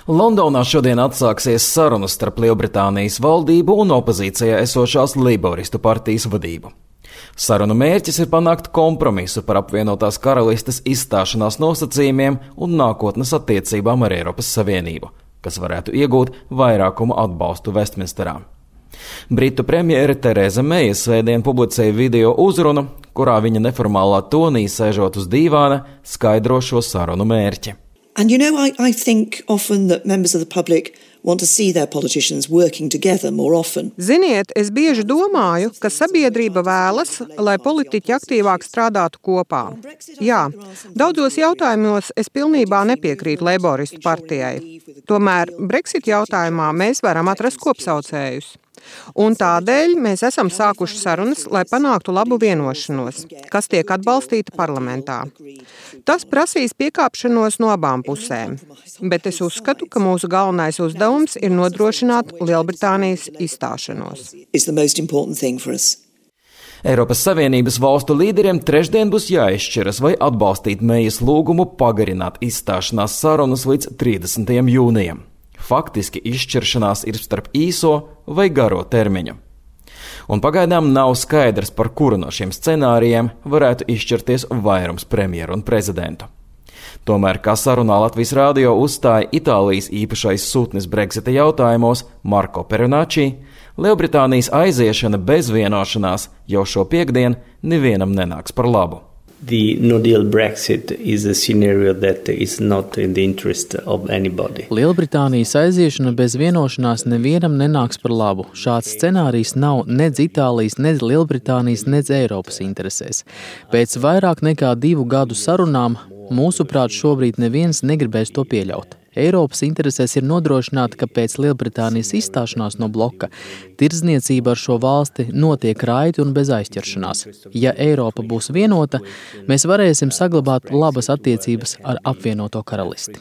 Londonā šodien atsāksies sarunas starp Lielbritānijas valdību un opozīcijā esošās Leiboristu partijas vadību. Sarunu mērķis ir panākt kompromisu par apvienotās karalistes izstāšanās nosacījumiem un nākotnes attiecībām ar Eiropas Savienību, kas varētu iegūt vairākumu atbalstu Vestminsterā. Britu premjere Tereza Meija svētdien publicēja video uzrunu, kurā viņa neformālā tonī sēžot uz dīvāna skaidro šo sarunu mērķi. And I think often that members of the public want to see their politicians working together more often. Ziniet, es bieži domāju, ka sabiedrība vēlas, lai politiķi aktīvāk strādātu kopā. Jā, daudzos jautājumos es pilnībā nepiekrītu Leiboristu partijai. Tomēr Brexit jautājumā mēs varam atrast kopsaucējus. Un tādēļ mēs esam sākuši sarunas, lai panāktu labu vienošanos, kas tiek atbalstīta parlamentā. Tas prasīs piekāpšanos no abām pusēm, bet es uzskatu, ka mūsu galvenais uzdevums ir nodrošināt Lielbritānijas izstāšanos. Eiropas Savienības valstu līderiem trešdien būs jāizšķiras, vai atbalstīt Meijas lūgumu pagarināt izstāšanās sarunas līdz 30. jūnijam. Faktiski izšķiršanās ir starp īso vai garo termiņu. Un pagaidām nav skaidrs, par kuru no šiem scenārijiem varētu izšķirties vairums premjeru un prezidentu. Tomēr, kā sarunā Latvijas radio uzstāja Itālijas īpašais sūtnis Brexita jautājumos Marko Peronačī, Lielbritānijas aiziešana bez vienošanās jau šo piektdienu nevienam nenāks par labu. The no-deal Brexit is a scenario that is not in the interest of anybody. Lielbritānijas aiziešana bez vienošanās nevienam nenāks par labu. Šāds scenārijs nav nedz Itālijas, nedz Lielbritānijas, nedz Eiropas interesēs. Pēc vairāk nekā 2 gadu sarunām, mūsuprāt, šobrīd neviens negribēs to pieļaut. Eiropas interesēs ir nodrošināt, ka pēc Lielbritānijas izstāšanās no bloka tirdzniecība ar šo valsti notiek raiti un bez aizķeršanās. Ja Eiropa būs vienota, mēs varēsim saglabāt labas attiecības ar apvienoto karalisti.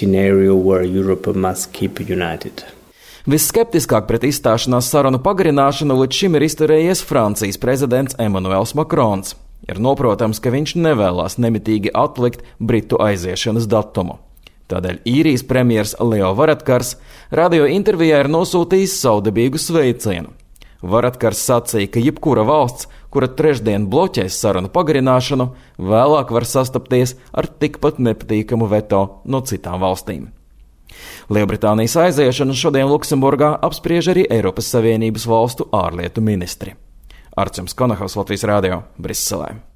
Visskeptiskāk pret izstāšanās sarunu pagarināšanu līdz šim ir izturējies Francijas prezidents Emmanuels Macrons. Ir noprotams, ka viņš nevēlās nemitīgi atlikt Britu aiziešanas datumu. Tādēļ īrijas premjers Leo Varadkars radio intervijā ir nosūtījis savdabīgu sveicienu. Varadkars sacīja, ka jebkura valsts, kura trešdien bloķēs sarunu pagarināšanu, vēlāk var sastapties ar tikpat nepatīkamu veto no citām valstīm. Lielbritānijas aiziešanu šodien Luksemburgā apspriež arī Eiropas Savienības valstu ārlietu ministri. Arčuns Konahaus, Latvijas radio, Briselē.